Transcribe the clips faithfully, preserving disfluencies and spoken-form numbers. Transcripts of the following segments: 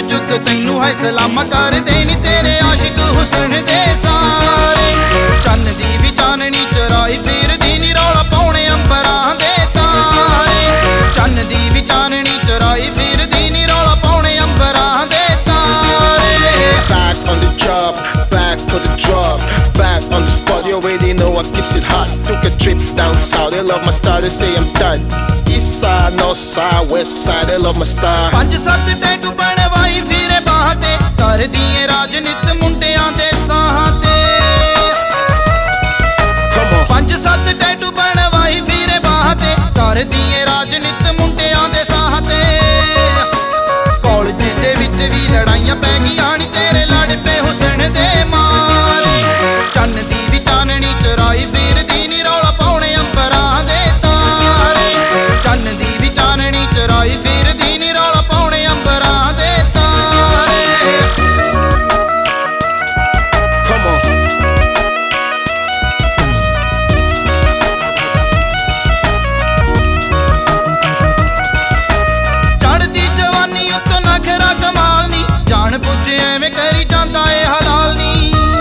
चुक तैनू है सलामा कर देनी तेरे आशिक हुसन दे सारे। चन्न दी भी चाननी चराई फिर दी नी रौला पाउणे अंबरां दे तारे। चन्न दी भी चाननी चराई फिर दी नी रौला पाउणे अंबरां दे तारे। Back on the job, back for the drop, back on the spot, you already know I keeps it hot. Took a trip down south, they love my style, they say I'm done. East side, north side, west side, they love my style. पंज सत्त tattoo बनवाई फिरे बाह ते कर दिए राजनीत मुंडियां दे साह ते। पंज सत्त टैटू बनवाई फिरे बाह ते कर दिए राजनीत मुंडियां दे साह ते। कॉलेज दे विच भी लड़ाइयां पै गईयां नी तेरे लड़ पे हुसन दे मारे। चन्न दी भी चाननी चराई फिर दी नी रौला पाउणे अंबरां दे तारे। चन्न दी भी चाननी चराई फिर दी नी रौला पाउणे अंबरां दे तारे। Come on. चढ़दी जवानी उत्तों नखरा कमाल नी जान पुछे एवें करी जांदा ए हलाल नी।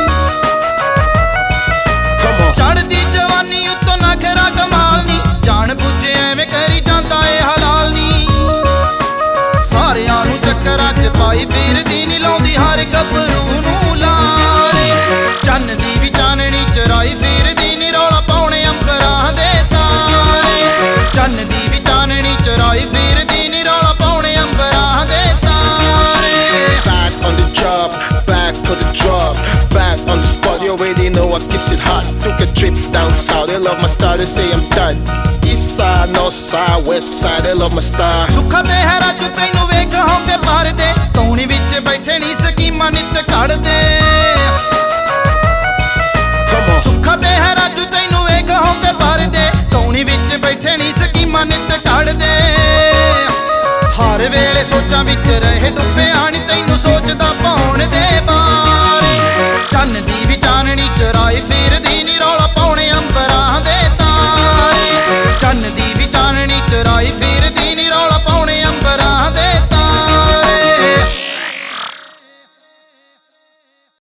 Come on. चढ़दी जवानी उत्तों नखरा कमाल नी जान पुछे एवें करी जांदा ए हलाल नी। सारियां नूं चक्करां च पाई फिरदी नी लाउंदी हर गभरू नूं लारे। चन्न दी भी चाननी चराई फिरदी नी रौला पाउणे अंबरां दे तारे। चन्न दी भी चाननी चराई फिरदी नी रौला पाउणे अंबरां दे तारे। Back on the job, back for the drop, back on the spot, you already know I keeps it hot. Took a trip down south, they love my style, they say I'm done. East side, north side, west side, they love my style. ਸੁੱਖਾ ਤੇ ਹੈ ਰਾਜੂ ਤੈਨੂੰ ਵੇਖ ਹੋਕੇ ਭਰਦੇ ਤੌਣੀ ਵਿੱਚ ਬੈਠੇ ਨੀ ਸਕੀਮਾਂ ਨਿੱਤ ਘੜਦੇ। Come on. ਸੁੱਖਾ ਤੇ ਹੈ ਰਾਜੂ ਤੈਨੂੰ ਵੇਖ ਹੋਕੇ ਭਰਦੇ ਤੌਣੀ ਵਿੱਚ ਬੈਠੇ ਨੀ ਸਕੀਮਾਂ ਨਿੱਤ ਘੜਦੇ। ਹਰ ਵੇਲੇ ਸੋਚਾਂ ਵਿੱਚ ਰਹੇ ਡੁੱਬਿਆ ਨੀ ਤੈਨੂੰ ਸੋਚਦਾ ਪਾਉਣ ਦੇ ਬਾਅਦ।